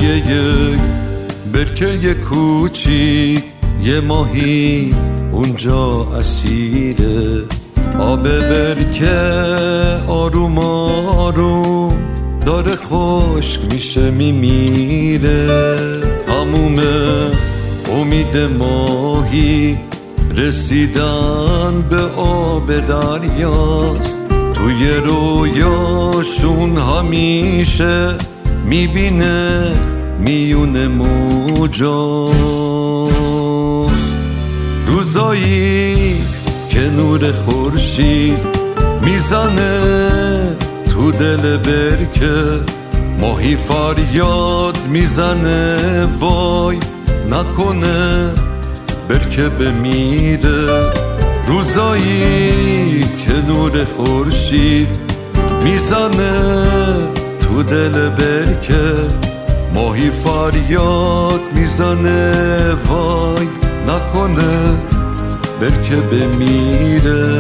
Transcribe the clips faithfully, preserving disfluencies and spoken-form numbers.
یک برکه کوچیک یه ماهی اونجا اسیره. آب برکه آروم آروم داره خشک میشه میمیره. تموم امید ماهی رسیدن به آب دریاست. توی رویاشون همیشه میبینه میون موجاست. روزایی که نور خورشید میزنه تو دل برکه، ماهی فریاد میزنه وای نکنه برکه بمیره. روزایی که نور خورشید میزنه تو دل برکه، ماهی فریاد میزنه وای نکنه برکه بمیره.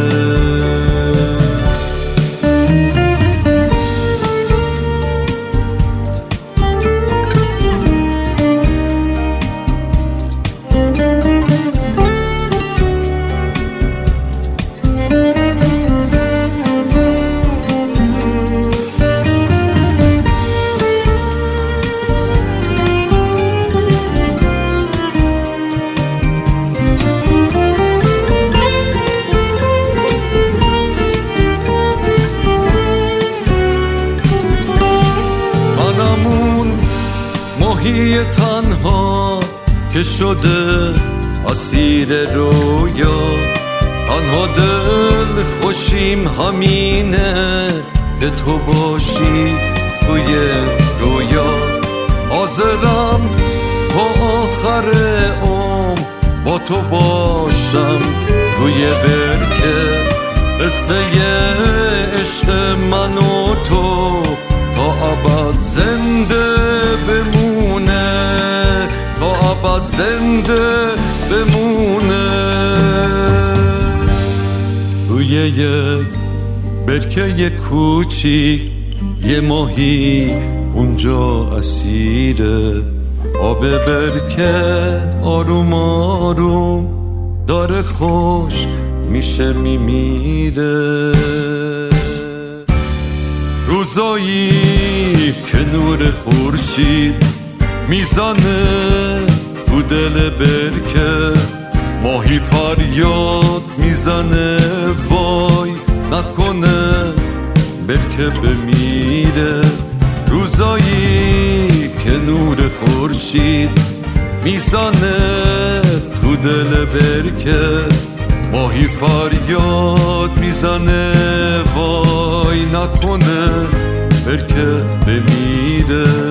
ماهی تنها که شده اسیر رویا، تنها دل خوشیم همینه که تو باشی توی رویا. حاضرم تا آخر عمر با تو باشم توی برکه. قصه عشق من و تو تا ابد زنده بمونه، تا ابد زنده بمونه. توی یک برکه کوچیک یه ماهی اونجا اسیره. آب برکه آروم آروم داره خشک میشه میمیره. روزایی که نور خورشید میزنه تو دل برکه، ماهی فریاد میزنه وای نکنه برکه بمیره. روزایی که نور خورشید میزنه تو دل برکه، ماهی فریاد میزنه وای نکنه برکه بمیره.